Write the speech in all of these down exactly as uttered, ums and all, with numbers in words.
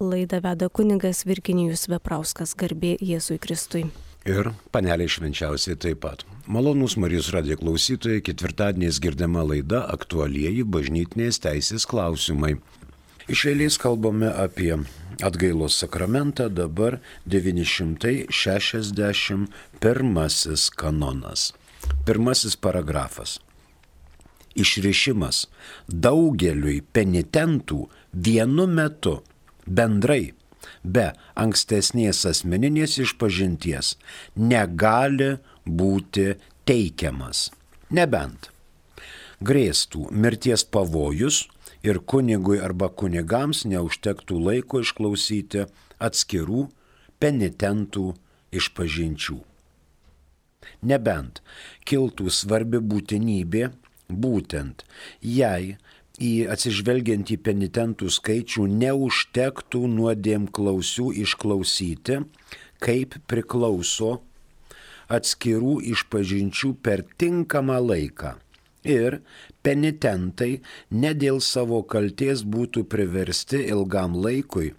Laidą veda kunigas Virginijus Veprauskas, garbė Jėzui Kristui. Ir panelė švenčiausiai taip pat. Malonūs Marijos radijo klausytojai, ketvirtadieniais girdima laida Aktualieji bažnytinės teisės klausimai. Iš eilės kalbame apie atgailos sakramentą, dabar devyni šimtai šešiasdešimt pirmasis kanonas. Pirmasis paragrafas. Išrišimas daugeliui penitentų vienu metu bendrai be ankstesnės asmeninės išpažinties negali būti teikiamas, nebent grėstų mirties pavojus ir kunigui arba kunigams neužtektų laiko išklausyti atskirų penitentų išpažinčių. Nebent kiltų svarbi būtinybė, būtent jei į atsižvelgiant į penitentų skaičių neužtektų nuodėmklausių išklausyti, kaip priklauso atskirų išpažinčių per tinkamą laiką. Ir penitentai ne dėl savo kaltės būtų priversti ilgam laikui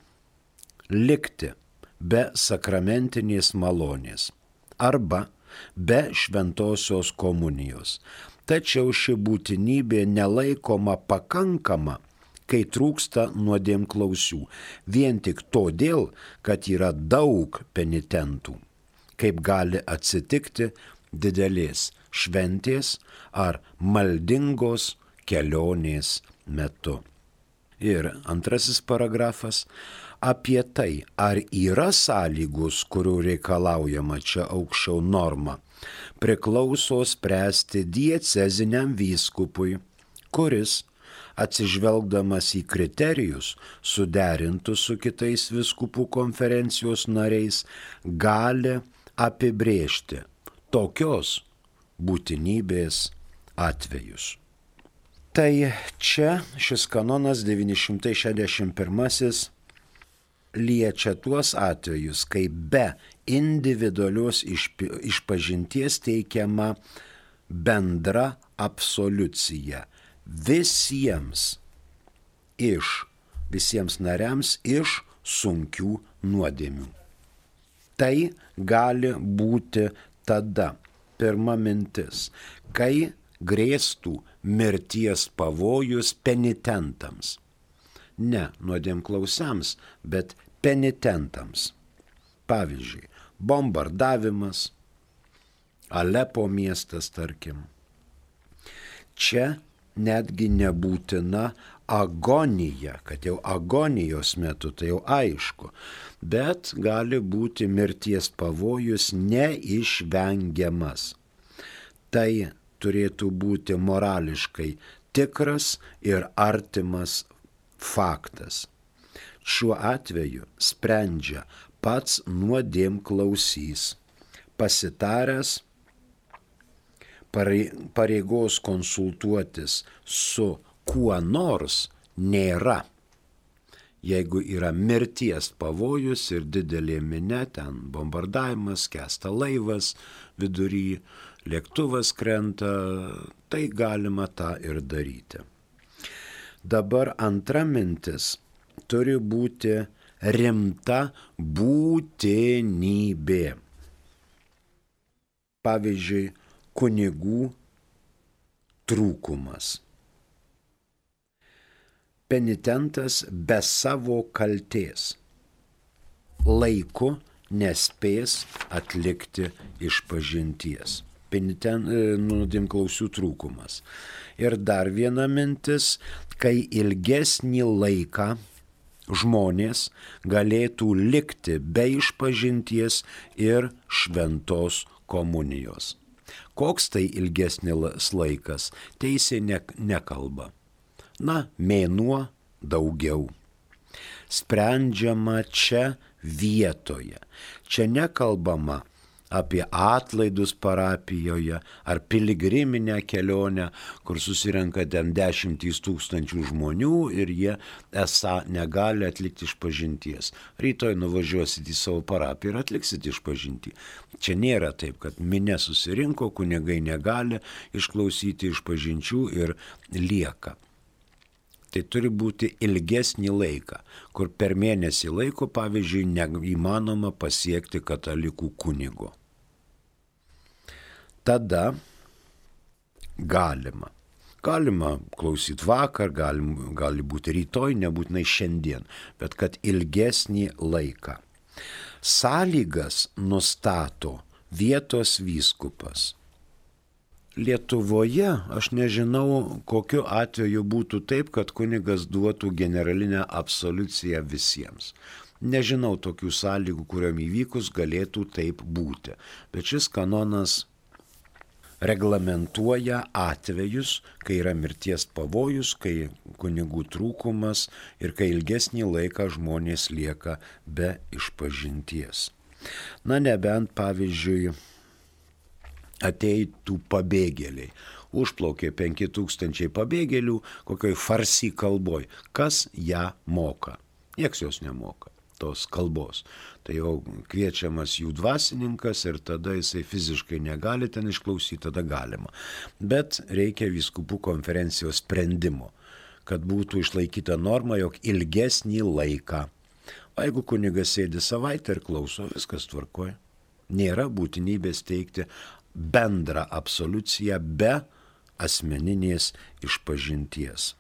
likti be sakramentinės malonės arba be šventosios komunijos. Tačiau ši būtinybė nelaikoma pakankama, kai trūksta nuodėmklausių, vien tik todėl, kad yra daug penitentų, kaip gali atsitikti didelės šventės ar maldingos kelionės metu. Ir antrasis paragrafas apie tai, ar yra sąlygos, kurių reikalaujama čia aukščiau norma, priklauso spręsti dieceziniam vyskupui, kuris, atsižvelgdamas į kriterijus suderintus su kitais vyskupų konferencijos nariais, gali apibrėžti tokios būtinybės atvejus. Tai čia šis kanonas devyni šimtai šešiasdešimt pirmasis liečia tuos atvejus, kai be individualios išpažinties teikiama bendra absoliucija visiems iš, visiems nariams iš sunkių nuodėmių. Tai gali būti tada pirma mintis, kai grėstų mirties pavojus penitentams. Ne nuodėmklausiams, bet penitentams. Pavyzdžiui, bombardavimas, Alepo miestas, tarkim. Čia netgi nebūtina agonija, kad jau agonijos metu tai jau aišku, bet gali būti mirties pavojus neišvengiamas. Tai turėtų būti morališkai tikras ir artimas faktas. Šiuo atveju sprendžia pats nuodėmklausys, pasitaręs pareigos konsultuotis su kuo nors nėra. Jeigu yra mirties pavojus ir didelė minia, ten bombardavimas, skęsta laivas, vidury lėktuvas krenta, tai galima tą ir daryti. Dabar antra mintis turi būti rimta būtinybė. Pavyzdžiui, kunigų trūkumas. Penitentas be savo kaltės laiku nespės atlikti išpažinties. Peniten, nuodėmklausių trūkumas. Ir dar viena mintis, kai ilgesnį laiką žmonės galėtų likti be išpažinties ir šventos komunijos. Koks tai ilgesnis laikas? Teisė ne, nekalba. Na, mėnuo daugiau. Sprendžiama čia vietoje. Čia nekalbama apie atlaidus parapijoje ar piligriminę kelionę, kur susirenka ten dešimtys tūkstančių žmonių ir jie esą negali atlikti išpažinties. Rytoj nuvažiuosit į savo parapiją ir atliksit išpažintį. Čia nėra taip, kad minia susirinko, kunigai negali išklausyti išpažinčių ir lieka. Tai turi būti ilgesnį laiką, kur per mėnesį laiko, pavyzdžiui, neįmanoma pasiekti katalikų kunigo. Tada galima. Galima klausyti vakar, gali, gali būti rytoj, nebūtinai šiandien, bet kad ilgesnį laiką. Sąlygas nustato vietos vyskupas. Lietuvoje aš nežinau, kokiu atveju būtų taip, kad kunigas duotų generalinę absoliuciją visiems. Nežinau tokių sąlygų, kuriuom įvykus galėtų taip būti. Bet šis kanonas reglamentuoja atvejus, kai yra mirties pavojus, kai kunigų trūkumas ir kai ilgesnį laiką žmonės lieka be išpažinties. Na nebent, pavyzdžiui, ateitų pabėgėliai. Užplaukė penki tūkstančiai pabėgėlių kokioj farsi kalboj. Kas ją moka? Nieks jos nemoka, tos kalbos. Tai jau kviečiamas jų dvasininkas ir tada jisai fiziškai negali ten išklausyti, tada galima. Bet reikia vyskupų konferencijos sprendimo, kad būtų išlaikyta norma, jog ilgesnį laiką. O jeigu kunigas sėdi savaitę ir klauso, viskas tvarkoja. Nėra būtinybės teikti bendrą absoliuciją be asmeninės išpažinties.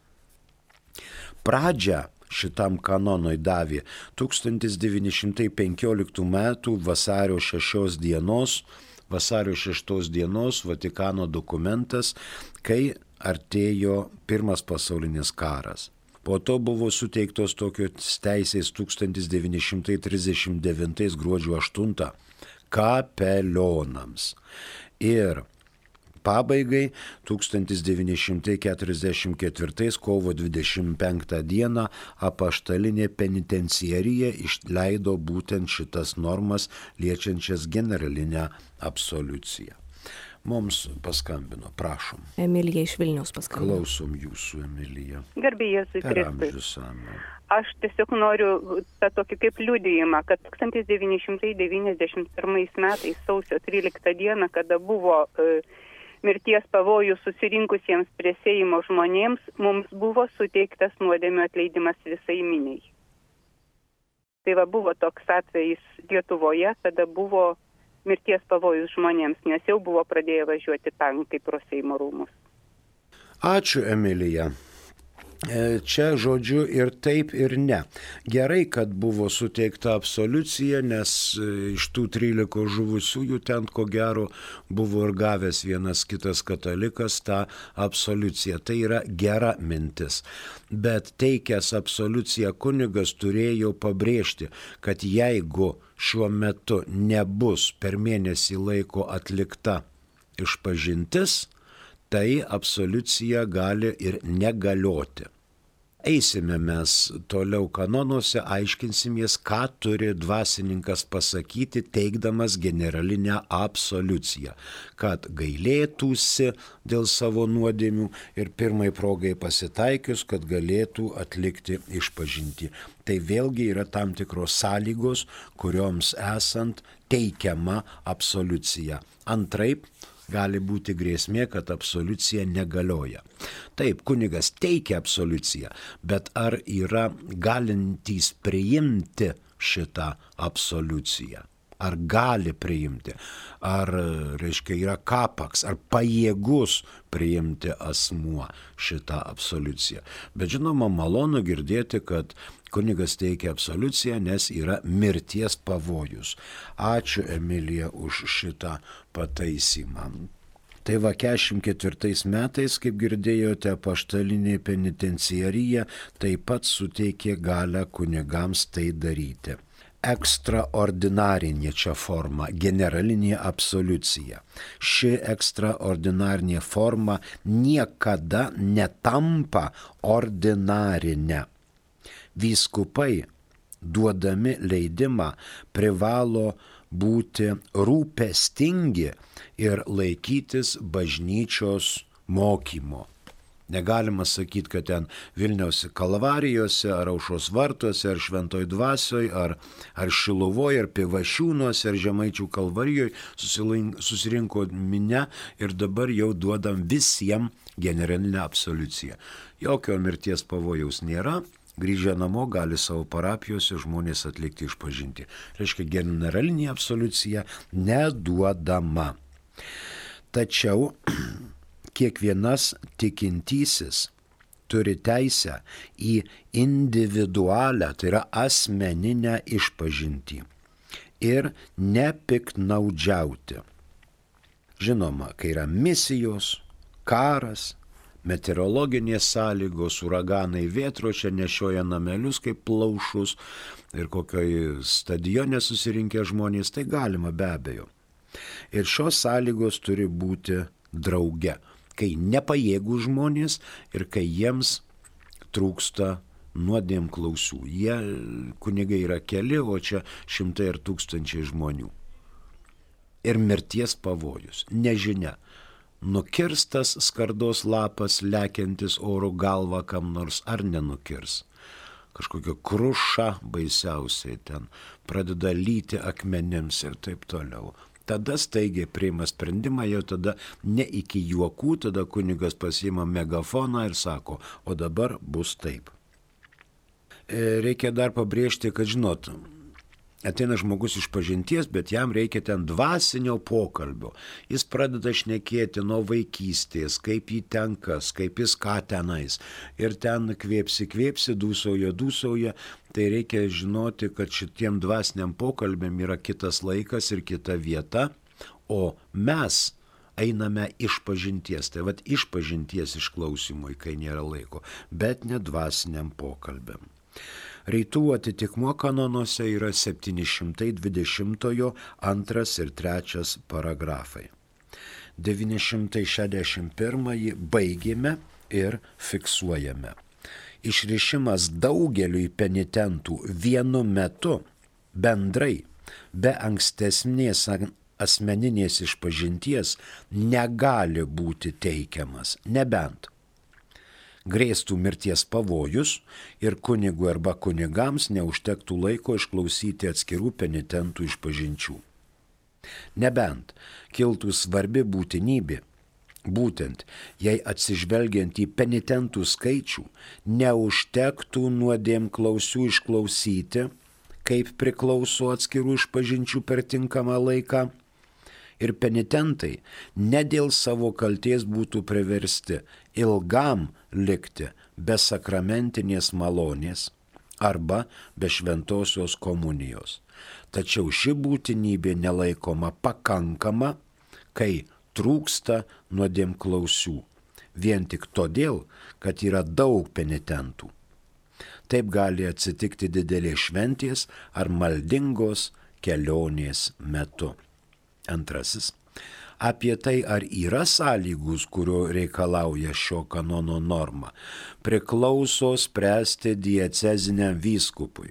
Pradžią šitam kanonui davė tūkstantis devyni šimtai penkioliktų metų vasario šeštos dienos, vasario šeštos dienos Vatikano dokumentas, kai artėjo Pirmas pasaulinis karas. Po to buvo suteiktos tokios teisės tūkstantis devyni šimtai trisdešimt devintais gruodžio aštuntą kapelionams. Ir pabaigai tūkstantis devyni šimtai keturiasdešimt ketvirtais kovo dvidešimt penktą dieną apaštalinė penitenciarija išleido būtent šitas normas liečiančias generalinę absoliuciją. Mums paskambino, prašom. Emilija iš Vilniaus paskambino. Klausom jūsų, Emilija. Garbė Jėzui Per Kristui. amžius amen. Aš tiesiog noriu tą tokį kaip liudijimą, kad tūkstantis devyni šimtai devyniasdešimt pirmais metais sausio tryliktą dieną, kada buvo e, mirties pavojų susirinkusiems prie Seimo žmonėms, mums buvo suteiktas nuodėmių atleidimas visai miniai. Tai va buvo toks atvejis Lietuvoje, kada buvo mirties pavojus žmonėms, nes jau buvo pradėję važiuoti tankai pro Seimo rūmus. Ačiū, Emilija. Čia žodžiu ir taip ir ne. Gerai, kad buvo suteikta absoliucija, nes iš tų trylikos žuvusiųjų ten ko gero buvo ir gavęs vienas kitas katalikas tą absoliuciją. Tai yra gera mintis. Bet teikęs absoliuciją kunigas turėjo pabrėžti, kad jeigu šiuo metu nebus per mėnesį laiko atlikta išpažintis, tai absoliucija gali ir negalioti. Eisime mes toliau kanonuose, aiškinsimės, ką turi dvasininkas pasakyti, teikdamas generalinę absoliuciją, kad gailėtųsi dėl savo nuodėmių ir pirmai progai pasitaikius, kad galėtų atlikti išpažintį. Tai vėlgi yra tam tikros sąlygos, kurioms esant teikiama absoliucija. Antraip, gali būti grėsmė, kad absoliucija negalioja. Taip, kunigas teikia absoliuciją, bet ar yra galintys priimti šitą absoliuciją? Ar gali priimti? Ar, reiškia, yra kapaks, ar pajėgus priimti asmuo šitą absoliuciją? Bet žinoma, malonu girdėti, kad kunigas teikia absoliuciją, nes yra mirties pavojus. Ačiū, Emilija, už šitą pataisymą. Tai va, keturiasdešimt ketvirtais metais, kaip girdėjote, apaštalinė penitenciarija taip pat suteikė galią kunigams tai daryti. Ekstraordinarinė čia forma, generalinė absoliucija. Ši ekstraordinarinė forma niekada netampa ordinarinė. Vyskupai, duodami leidimą, privalo būti rūpestingi ir laikytis bažnyčios mokymo. Negalima sakyti, kad ten Vilniaus kalvarijose, ar Aušros vartuose, ar Šventoj dvasioj, ar, ar Šiluvoje, ar Pivašiūnuose, ar Žemaičių kalvarijoje susirinko minia ir dabar jau duodam visiems generalinę absoliuciją. Jokio mirties pavojaus nėra, grįžę namo gali savo parapijose žmonės atlikti išpažinti. Reiškia, generalinė absoliucija neduodama. Tačiau kiekvienas tikintysis turi teisę į individualią, tai yra asmeninę išpažintį ir nepiknaudžiauti. Žinoma, kai yra misijos, karas, meteorologinės sąlygos, uraganai, vėtročia nešioja namelius kaip plaušus ir kokioj stadione susirinkę žmonės, tai galima be abejo. Ir šios sąlygos turi būti drauge, kai nepajėgų žmonės ir kai jiems trūksta nuodėmklausių. Jie kunigai yra keli, o čia šimtai ir tūkstančiai žmonių. Ir mirties pavojus, nežinia. Nukirstas skardos lapas, lekiantis oro galva kam nors ar nenukirs. Kažkokia kruša baisiausiai ten pradeda lyti akmenims ir taip toliau. Tada staigiai priima sprendimą, jau tada ne iki juokų, tada kunigas pasiima megafoną ir sako, o dabar bus taip. Reikia dar pabrėžti, kad žinot, ateina žmogus iš pažinties, bet jam reikia ten dvasinio pokalbio. Jis pradeda šnekėti nuo vaikystės, kaip jį tenkas, kaip jis ką tenais. Ir ten kvėpsi, kvėpsi, dūsauja, dūsauja. Tai reikia žinoti, kad šitiem dvasiniam pokalbėm yra kitas laikas ir kita vieta, o mes einame iš pažinties. Tai vat iš pažinties išklausimui, kai nėra laiko, bet ne dvasiniam pokalbėm. Rytų atitikmuo kanonuose yra septyni šimtai dvidešimtojo antras ir trečias paragrafai. devyni šimtai šešiasdešimt pirmąjį baigėme ir fiksuojame. Išrišimas daugeliui penitentų vienu metu bendrai be ankstesnės asmeninės išpažinties negali būti teikiamas, nebent grėstų mirties pavojus ir kunigui arba kunigams neužtektų laiko išklausyti atskirų penitentų išpažinčių. Nebent kiltų svarbi būtinybė, būtent jei atsižvelgiant į penitentų skaičių neužtektų nuodėmklausių išklausyti, kaip priklauso atskirų išpažinčių per tinkamą laiką, ir penitentai ne dėl savo kalties būtų priversti ilgam likti be sakramentinės malonės arba be šventosios komunijos. Tačiau ši būtinybė nelaikoma pakankama, kai trūksta nuodėmklausių, vien tik todėl, kad yra daug penitentų. Taip gali atsitikti didelės šventės ar maldingos kelionės metu. Antrasis. Apie tai, ar yra sąlygus, kurio reikalauja šio kanono norma, priklauso spręsti dieceziniam vyskupui,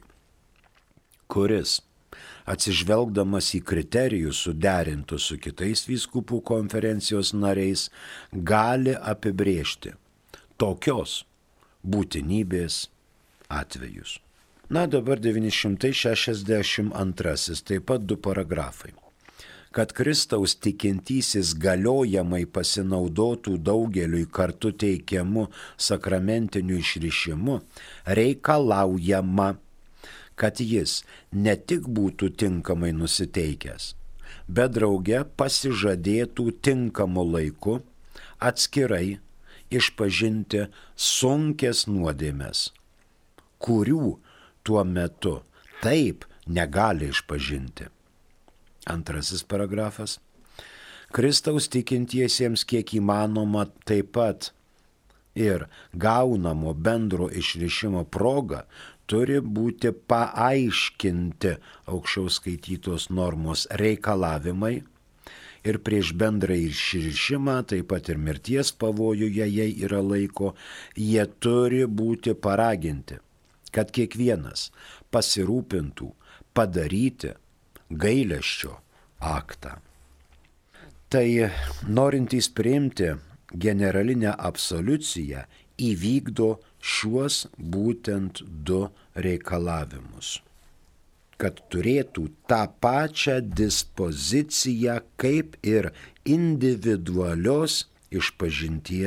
kuris, atsižvelgdamas į kriterijus suderintus su kitais vyskupų konferencijos nariais, gali apibrėžti tokios būtinybės atvejus. Na, dabar devyni šimtai šešiasdešimt antrasis, taip pat du paragrafai. Kad Kristaus tikintysis galiojamai pasinaudotų daugeliui kartu teikiamu sakramentiniu išrišimu, reikalaujama, kad jis ne tik būtų tinkamai nusiteikęs, bet drauge pasižadėtų tinkamu laiku atskirai išpažinti sunkės nuodėmes, kurių tuo metu taip negali išpažinti. Antrasis paragrafas. Kristaus tikintiesiems kiek įmanoma taip pat ir gaunamo bendro išrišimo proga turi būti paaiškinti aukščiau skaitytos normos reikalavimai ir prieš bendrą išrišimą, taip pat ir mirties pavojuje, jei yra laiko, jie turi būti paraginti, kad kiekvienas pasirūpintų padaryti gailesčio aktą. Tai norintys priimti generalinę absoliuciją įvykdo šiuos būtent du reikalavimus. Kad turėtų tą pačią dispoziciją kaip ir individualios išpažinties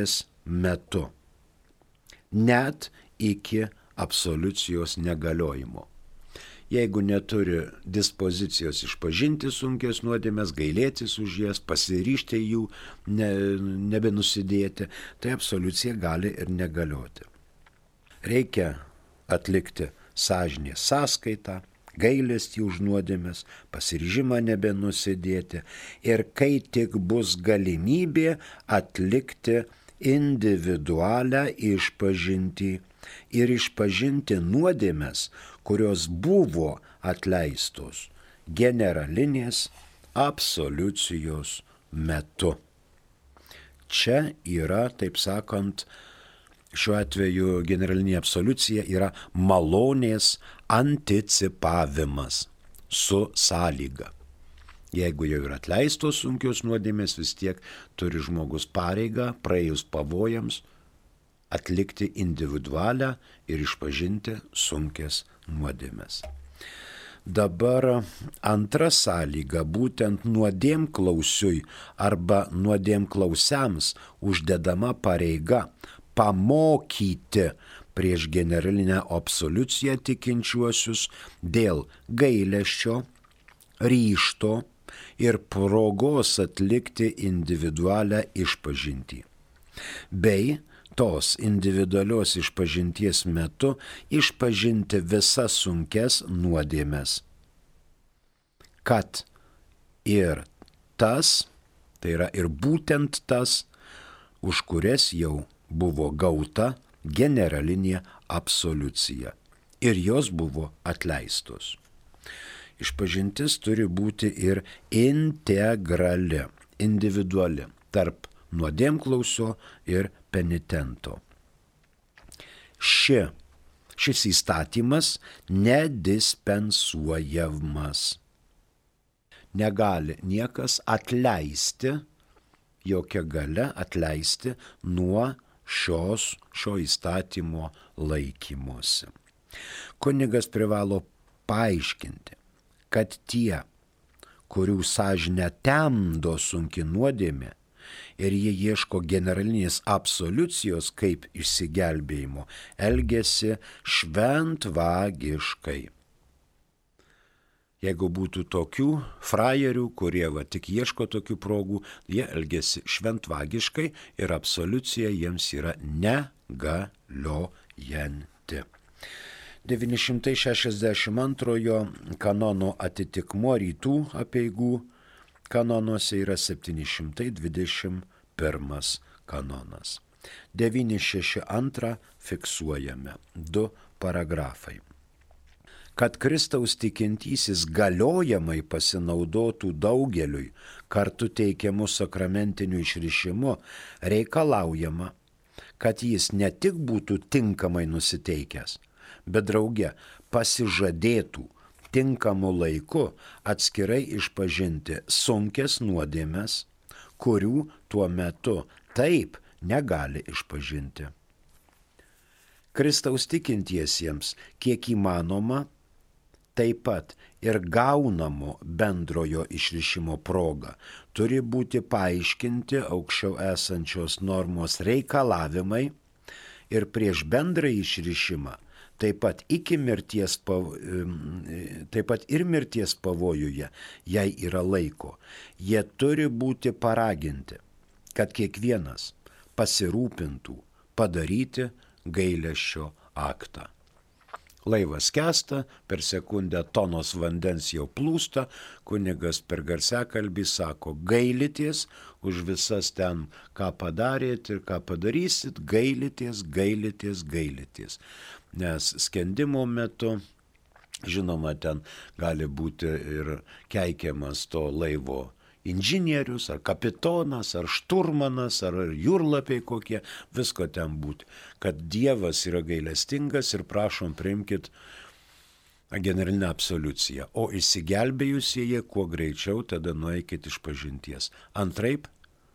metu, net iki absoliucijos negaliojimo. Jeigu neturi dispozicijos išpažinti sunkės nuodėmes, gailėtis už jas, pasiryžti jų ne, nebenusidėti, tai absoliucija gali ir negalioti. Reikia atlikti sąžinės sąskaitą, gailestį už nuodėmes, pasiryžimą nebenusidėti ir kai tik bus galimybė atlikti individualią išpažintį ir išpažinti nuodėmes, kurios buvo atleistos generalinės absoliucijos metu. Čia yra, taip sakant, šiuo atveju generalinė absoliucija yra malonės anticipavimas su sąlyga. Jeigu jau yra atleistos sunkios nuodėmės, vis tiek turi žmogus pareigą praėjus pavojams atlikti individualią ir išpažinti sunkias nuodėmes. Dabar antra sąlyga, būtent nuodėmklausiui arba nuodėmklausiams uždedama pareiga pamokyti prieš generalinę absoliuciją tikinčiuosius dėl gailesčio, ryžto ir progos atlikti individualią išpažintį, bei tos individualios išpažinties metu išpažinti visas sunkes nuodėmes, kad ir tas, tai yra ir būtent tas, už kurias jau buvo gauta generalinė absoliucija ir jos buvo atleistos. Išpažintis turi būti ir integrali, individuali, tarp nuodėmklausio ir penitento. Ši, šis įstatymas nedispensuojamas. Negali niekas atleisti, jokia galia atleisti nuo šios, šio įstatymo laikymosi. Kunigas privalo paaiškinti, kad tie, kurių sąžinę temdo sunki nuodėmė ir jie ieško generalinės absoliucijos kaip išsigelbėjimo, elgiasi šventvagiškai. Jeigu būtų tokių frajerių, kurie va tik ieško tokių progų, jie elgiasi šventvagiškai ir absoliucija jiems yra negaliojanti. devyni šimtai šešiasdešimt antrojo kanono atitikmuo rytų apeigų kanonuose yra septyni šimtai dvidešimt pirmas kanonas. devyni šeši antrą fiksuojame du paragrafai. Kad Kristaus tikintysis galiojamai pasinaudotų daugeliui kartu teikiamų sakramentinių išrišimų, reikalaujama, kad jis ne tik būtų tinkamai nusiteikęs, bet drauge pasižadėtų tinkamu laiku atskirai išpažinti sunkias nuodėmes, kurių tuo metu taip negali išpažinti. Kristaus tikintiesiems kiek įmanoma taip pat ir gaunamo bendrojo išrišimo proga turi būti paaiškinti aukščiau esančios normos reikalavimai ir prieš bendrą išrišimą taip pat, iki mirties pav... taip pat ir mirties pavojuje, jei yra laiko, jie turi būti paraginti, kad kiekvienas pasirūpintų padaryti gailesčio aktą. Laivas skęsta, per sekundę tonos vandens jau plūsta, kunigas per garsiakalbį sako, gailitės už visas ten, ką padarėt ir ką padarysit, gailitės, gailitės, gailitės. Nes skendimo metu, žinoma, ten gali būti ir keikiamas to laivo inžinierius, ar kapitonas, ar šturmanas, ar jūrlapiai kokie, visko ten būti. Kad Dievas yra gailestingas ir prašom priimkit generalinę absoliuciją. O išsigelbėjusieji kuo greičiau tada nueikit iš pažinties. Antraip,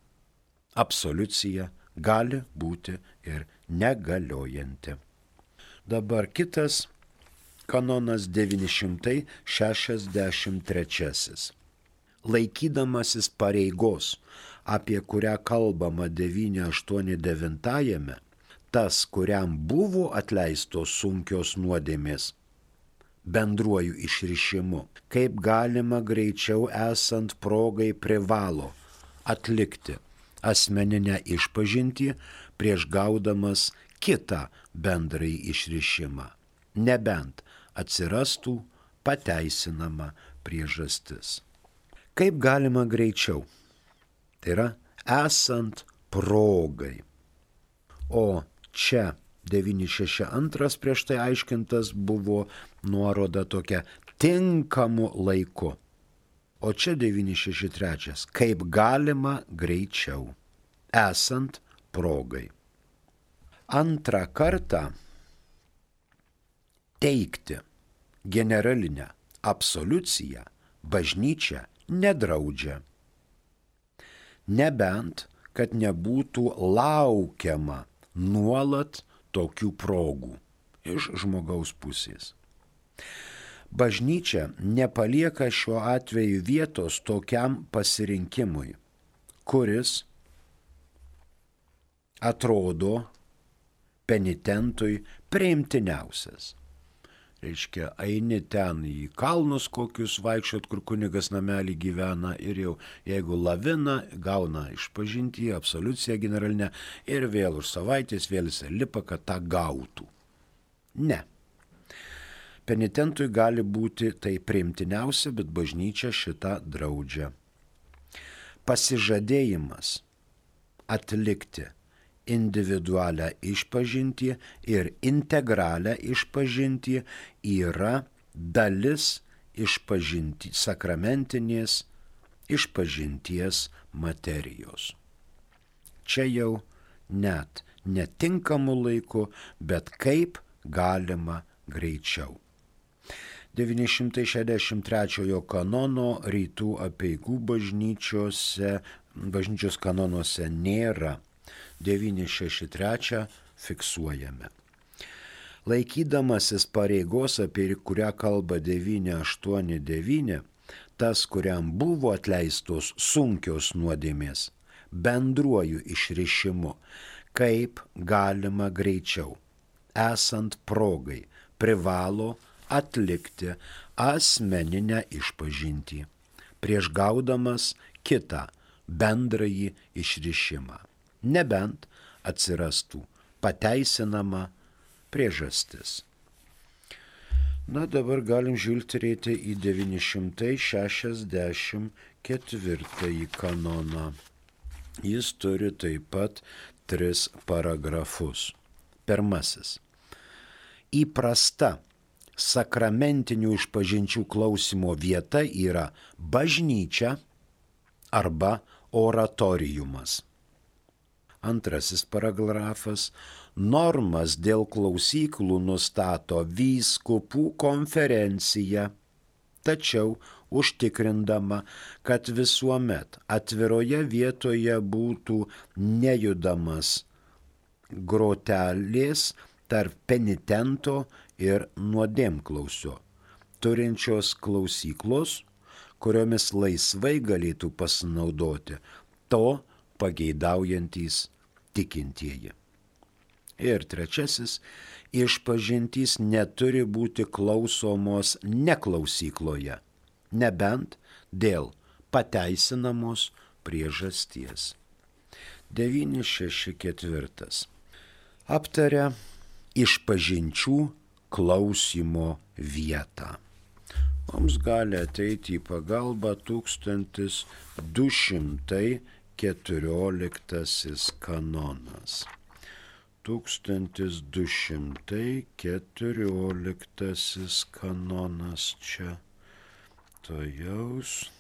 absoliucija gali būti ir negaliojanti. Dabar kitas kanonas devyni šimtai šešiasdešimt trečiasis. laikydamasis pareigos, apie kurią kalbama devyni aštuoni devyni, tas, kuriam buvo atleistos sunkios nuodėmės, bendruoju išrišimu, kaip galima greičiau esant progai privalo atlikti asmeninę išpažintį prieš gaudamas kitą bendrąjį išrišimą, nebent atsirastų pateisinama priežastis. Kaip galima greičiau? Tai yra esant progai. O čia devyni šeši du prieš tai aiškintas buvo nuoroda tokia tinkamu laiku. O čia devyni šeši trys kaip galima greičiau, esant progai. Antrą kartą teikti generalinę absoliuciją bažnyčia nedraudžia. Nebent, kad nebūtų laukiama nuolat tokių progų iš žmogaus pusės. Bažnyčia nepalieka šiuo atveju vietos tokiam pasirinkimui, kuris atrodo penitentui priimtiniausias. Reiškia, eini ten į kalnus kokius vaikščiot, kur kunigas namelį gyvena ir jau jeigu lavina, gauna išpažintį, absoliuciją generalinę ir vėl už savaitės vėl jis lipa, kad tą gautų. Ne. Penitentui gali būti tai priimtiniausia, bet bažnyčia šitą draudžia. Pasižadėjimas atlikti individualią išpažintį ir integralią išpažintį yra dalis išpažinti, sakramentinės išpažinties materijos. Čia jau net netinkamu laiku, bet kaip galima greičiau. devyni šimtai šešiasdešimt trečiojo kanono rytų apeigų bažnyčiose, bažnyčios kanonuose nėra. devyni šeši trys fiksuojame. Laikydamasis pareigos, apie kurią kalba devyni aštuoni devyni, tas, kuriam buvo atleistos sunkios nuodėmės, bendruoju išrišimu, kaip galima greičiau, esant progai, privalo atlikti asmeninę išpažintį, prieš gaudamas kitą bendrąjį išrišimą, nebent atsirastų pateisinama priežastis. Na, dabar galim žvilgterėti į devyni šimtai šešiasdešimt ketvirtąjį kanoną. Jis turi taip pat tris paragrafus. Pirmasis. Įprasta sakramentinių išpažinčių klausimo vieta yra bažnyčia arba oratoriumas. Antrasis paragrafas. Normas dėl klausyklų nustato vyskupų konferencija, tačiau užtikrindama, kad visuomet atviroje vietoje būtų nejudamas grotelės tarp penitento ir nuodėmklausio, turinčios klausyklos, kuriomis laisvai galėtų pasinaudoti to pageidaujantys tikintieji. Ir trečiasis, išpažintys neturi būti klausomos neklausykloje, nebent dėl pateisinamos priežasties. devyni šeši keturi. Aptaria išpažinčių klausimo vietą. Mums gali ateiti į pagalbą tūkstantis du šimtai keturioliktasis kanonas. tūkstantis du šimtai keturioliktasis kanonas čia. Tojaus.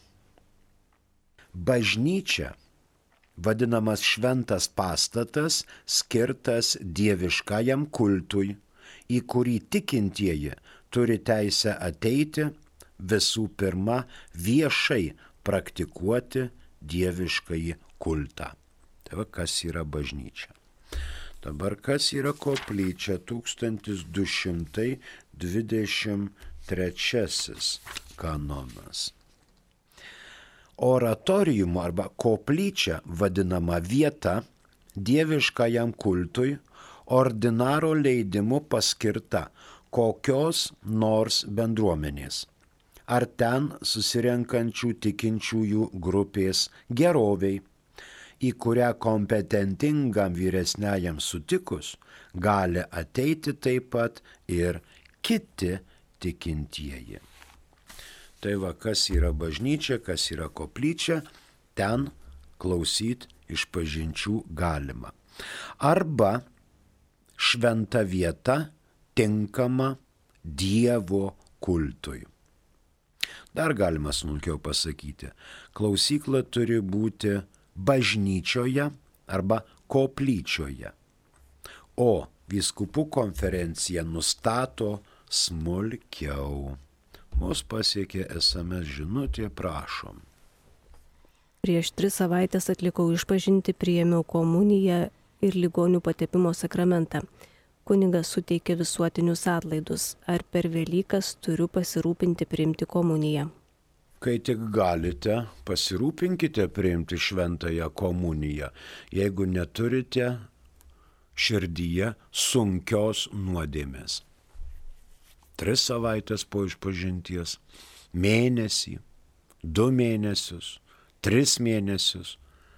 Bažnyčia, vadinamas šventas pastatas, skirtas dieviškajam kultui, į kurį tikintieji turi teisę ateiti, visų pirma viešai praktikuoti dieviškąjį kultą. Tai va, kas yra bažnyčia. Dabar kas yra koplyčia? tūkstantis du šimtai dvidešimt trečiasis kanonas. oratoriumu arba koplyčia vadinama vieta dieviškajam kultui ordinaro leidimu paskirta kokios nors bendruomenės ar ten susirenkančių tikinčiųjų grupės geroviai, į kurią kompetentingam vyresniajam sutikus gali ateiti taip pat ir kiti tikintieji. Tai va, kas yra bažnyčia, kas yra koplyčia, ten klausyti išpažinčių galima. Arba šventa vieta tinkama Dievo kultui. Dar galima smulkiau pasakyti, klausykla turi būti bažnyčioje arba koplyčioje, o vyskupų konferencija nustato smulkiau. Mus pasiekė es em es žinutė, prašom. Prieš tris savaitės atlikau išpažinti, priėmiau komuniją ir ligonių patepimo sakramentą. Kunigas suteikė visuotinius atlaidus. Ar per Velykas turiu pasirūpinti priimti komuniją? Kai tik galite, pasirūpinkite priimti šventąją komuniją, jeigu neturite širdyje sunkios nuodėmės. Tris savaitės po išpažinties, mėnesį, du mėnesius, tris mėnesius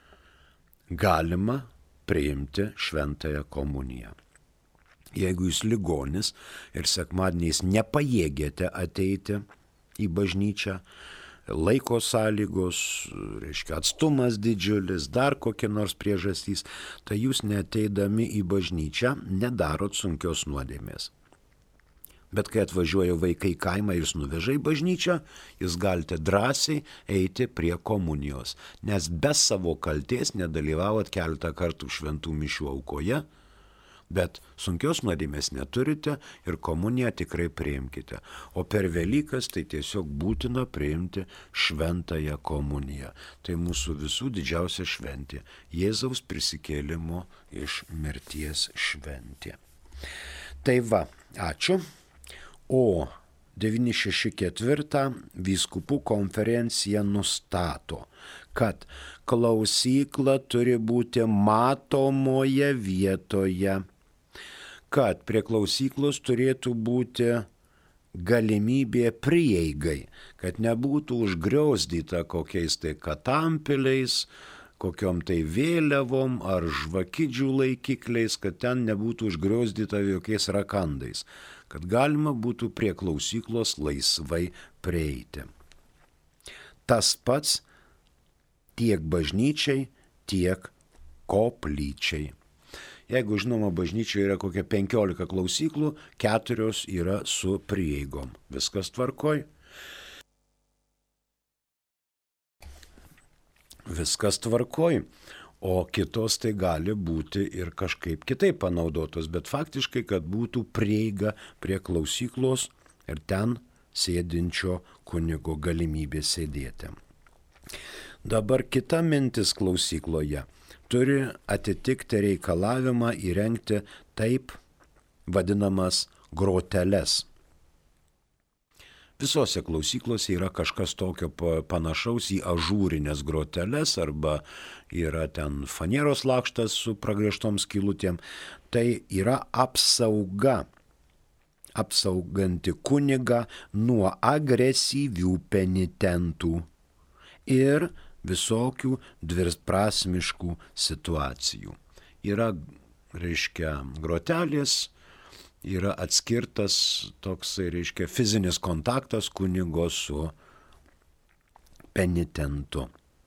galima priimti šventąją komuniją. Jeigu jūs ligonis ir sekmadieniais nepajėgėte ateiti į bažnyčią, laiko sąlygos, reiškia atstumas didžiulis, dar kokie nors priežastys, tai jūs neateidami į bažnyčią nedarot sunkios nuodėmės. Bet kai atvažiuoja vaikai į kaimą ir jūs nuveža į bažnyčią, jūs galite drąsiai eiti prie komunijos, nes be savo kaltės nedalyvavot keletą kartų šventų mišių aukoje, bet sunkios nuodėmės neturite ir komuniją tikrai priimkite. O per Velykas tai tiesiog būtina priimti šventąją komuniją. Tai mūsų visų didžiausia šventė - Jėzaus prisikėlimo iš mirties šventė. Tai va, ačiū. O devyni šeši keturi vyskupų konferencija nustato, kad klausykla turi būti matomoje vietoje, kad prie klausyklos turėtų būti galimybė prieigai, kad nebūtų užgriozdyta kokiais tai katampiliais, kokiom tai vėliavom ar žvakidžių laikikliais, kad ten nebūtų užgriozdyta jokiais rakandais, kad galima būtų prie klausyklos laisvai prieiti. Tas pats tiek bažnyčiai, tiek koplyčiai. Jeigu, žinoma, bažnyčioje yra kokia penkiolika klausyklų, keturios yra su prieigom. Viskas tvarkoj? Viskas tvarkoj. O kitos tai gali būti ir kažkaip kitaip panaudotos, bet faktiškai, kad būtų prieiga prie klausyklos ir ten sėdinčio kunigo galimybė sėdėti. Dabar kita mintis klausykloje. Turi atitikti reikalavimą įrengti taip vadinamas groteles. Visose klausyklose yra kažkas tokio panašaus į ažūrinės groteles arba yra ten fanieros lakštas su pragrėžtom skylutėm. Tai yra apsauga, apsauganti kunigą nuo agresyvių penitentų ir visokių dviprasmiškų situacijų. Yra, reiškia, grotelės, yra atskirtas toksai, reiškia, fizinis kontaktas kunigo su penitentu.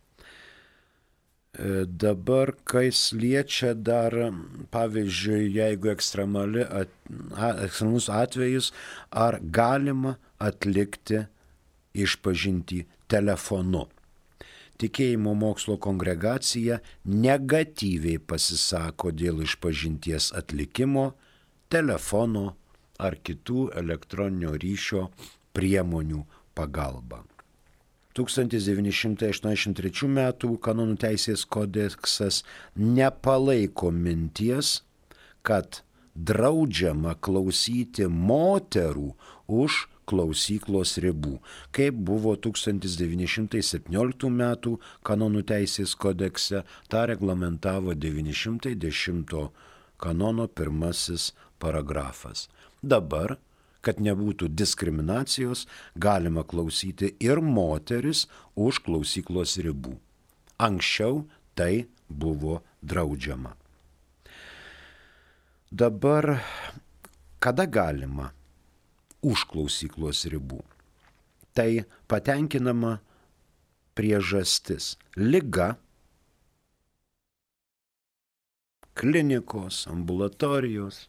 Dabar, kas liečia dar, pavyzdžiui, jeigu ekstremali at, ekstremalus atvejis, ar galima atlikti išpažintį telefonu. Tikėjimo mokslo kongregacija negatyviai pasisako dėl išpažinties atlikimo telefono ar kitų elektroninio ryšio priemonių pagalba. tūkstantis devyni šimtai aštuoniasdešimt trečių metų kanonų teisės kodeksas nepalaiko minties, kad draudžiama klausyti moterų už klausyklos ribų, kaip buvo tūkstantis devyni šimtai septynioliktų metų kanonų teisės kodekse, tą reglamentavo devyni šimtai dešimto kanono pirmasis paragrafas. Dabar, kad nebūtų diskriminacijos, galima klausyti ir moteris už klausyklos ribų. Anksčiau tai buvo draudžiama. Dabar, kada galima už klausyklos ribų? Tai patenkinama priežastis. Liga, klinikos, ambulatorijos,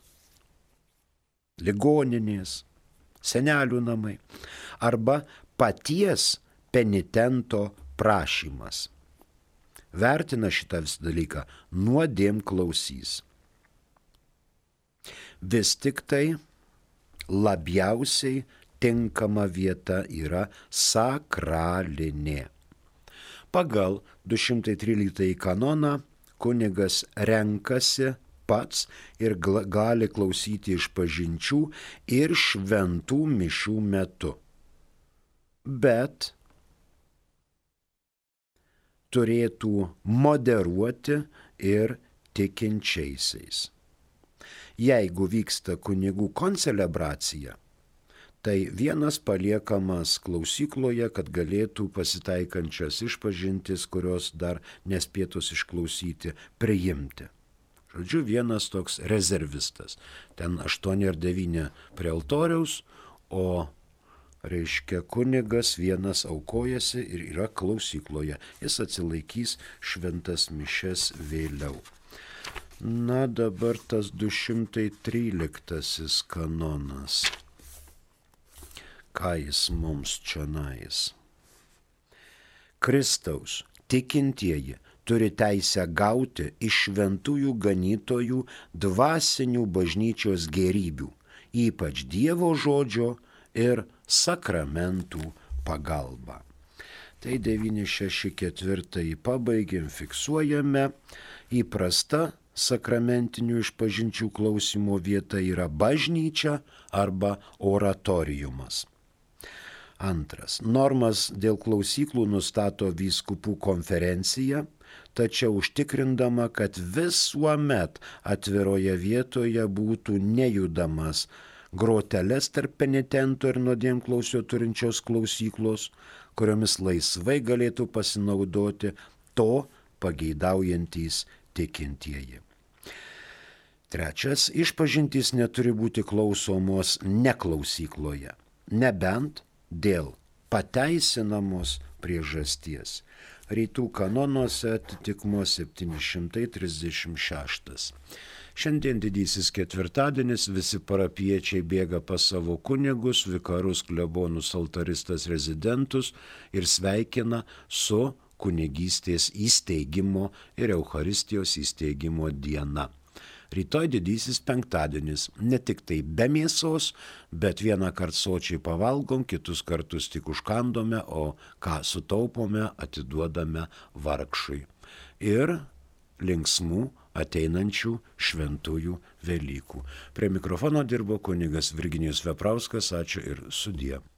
ligoninės, senelių namai arba paties penitento prašymas. Vertina šitą visą dalyką nuodėmklausys. Vis tik tai labiausiai tinkama vieta yra sakralinė. Pagal du šimtai tryliktąjį kanoną kunigas renkasi pats ir gali klausyti išpažinčių ir šventų mišių metu. Bet turėtų moderuoti ir tikinčiaisiais. Jeigu vyksta kunigų koncelebracija, tai vienas paliekamas klausykloje, kad galėtų pasitaikančias išpažintis, kurios dar nespėtos išklausyti, priimti. Žodžiu, vienas toks rezervistas. Ten aštuoni ar devyni prie altoriaus, o reiškia kunigas vienas aukojasi ir yra klausykloje. Jis atsilaikys šventas mišias vėliau. Na, dabar tas du šimtai tryliktasis kanonas. Ką jis mums čionais? Kristaus tikintieji turi teisę gauti iš šventųjų ganytojų dvasinių bažnyčios gėrybių, ypač Dievo žodžio ir sakramentų pagalba. Tai devyni šeši ketvirtąjį pabaigėm, fiksuojame. Įprasta sakramentinių išpažinčių klausimo vieta yra bažnyčia arba oratoriumas. Antras. Normas dėl klausyklų nustato vyskupų konferencija, tačiau užtikrindama, kad visuomet atviroje vietoje būtų nejudamas groteles tarp penitento ir nuodėmklausio turinčios klausyklos, kuriomis laisvai galėtų pasinaudoti to pageidaujantys tikintieji. Trečias, išpažintys neturi būti klausomos neklausykloje, nebent dėl pateisinamos priežasties. Rytų kanonuose atitikmuo septyni šimtai trisdešimt šeštas. Šiandien didysis ketvirtadienis, visi parapiečiai bėga pas savo kunigus, vikarus, klebonus, altaristas, rezidentus ir sveikina su kunigystės įsteigimo ir Eucharistijos įsteigimo diena. Rytoj didysis penktadienis, ne tik tai be mėsos, bet vieną kartą sočiai pavalgom, kitus kartus tik užkandome, o ką sutaupome, atiduodame vargšui. Ir linksmų ateinančių šventųjų Velykų. Prie mikrofono dirbo kunigas Virginijus Veprauskas, ačiū ir sudie.